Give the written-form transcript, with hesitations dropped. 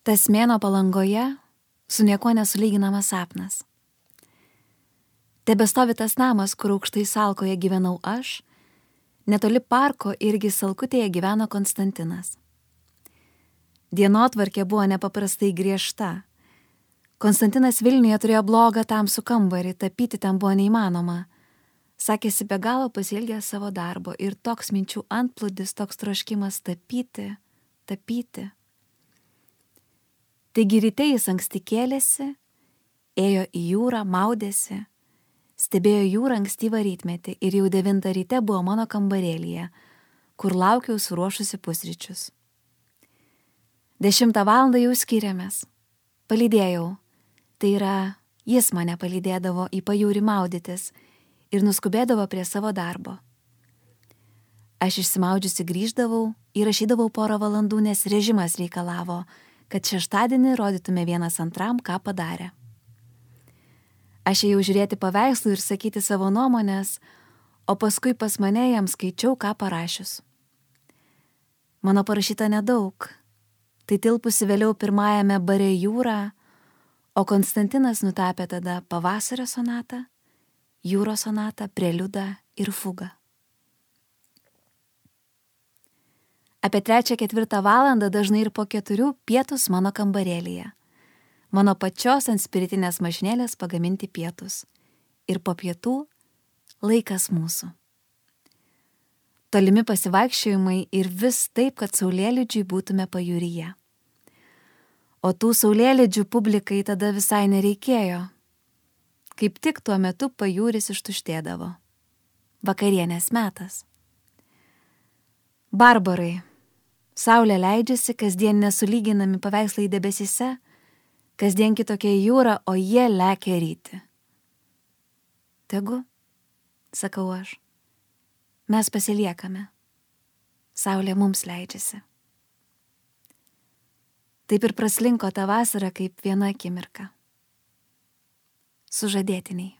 Tas mėnuo Palangoje su niekuo nesulyginamas sapnas. Tebestovi tas namas, kur aukštai Salkoje gyvenau aš, netoli parko irgi Salkutėje gyveno Konstantinas. Dienotvarkė buvo nepaprastai griežta. Konstantinas Vilniuje turėjo blogą tamsų kambarį, tapyti ten buvo neįmanoma. Sakėsi be galo pasiilgęs savo darbo ir toks minčių antplūdis, toks troškimas tapyti. Taigi ryte jis anksti kėlėsi, ėjo į jūrą, maudėsi, stebėjo jūrą ankstyvą rytmetį ir jau 9 ryte buvo mano kambarėlyje, kur laukiau suruošusi pusryčius. 10 valandą jau skiriamės. Palydėjau, tai yra, jis mane palydėdavo į pajūrį maudytis ir nuskubėdavo prie savo darbo. Aš išsimaudžiusi grįždavau, įrašydavau 1 valandų, nes režimas reikalavo, kad šeštadienį rodytume vienas antram, ką padarė. Aš ėjau žiūrėti paveikslų ir sakyti savo nuomonės, o paskui pas mane jam skaičiau, ką parašius. Mano parašyta nedaug. Tai tilpusi vėliau pirmajame bare jūra, o Konstantinas nutapė tada pavasario sonatą, jūros sonatą, preliudą ir fugą. Apie 3-4 valandą, dažnai ir po 4, pietus mano kambarėlyje. Mano pačios ant spiritinės mašinėlės pagaminti pietus. Ir po pietų laikas mūsų. Tolimi pasivaikščiojimai ir vis taip, kad saulėlydžiui būtume pajūryje. O tų saulėlydžių publikai tada visai nereikėjo. Kaip tik tuo metu pajūris ištuštėdavo. Vakarienės metas. Barbarai. Saulė leidžiasi, kasdien nesulyginami paveikslai debesyse, kasdien kitokia jūra, o jie lekia ryti. Tegu, sakau aš, mes pasiliekame. Saulė mums leidžiasi. Taip ir praslinko ta vasara kaip viena akimirka. Sužadėtiniai.